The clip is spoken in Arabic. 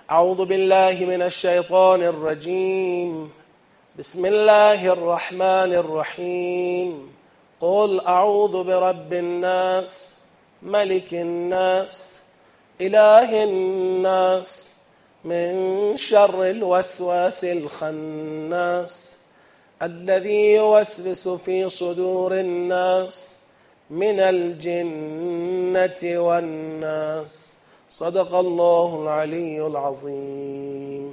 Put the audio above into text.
أعوذ بالله من الشيطان الرجيم. بسم الله الرحمن الرحيم. قل أعوذ برب الناس ملك الناس إله الناس من شر الوسواس الخناس الذي يوسوس في صدور الناس من الجنة والناس. صدق الله العلي العظيم.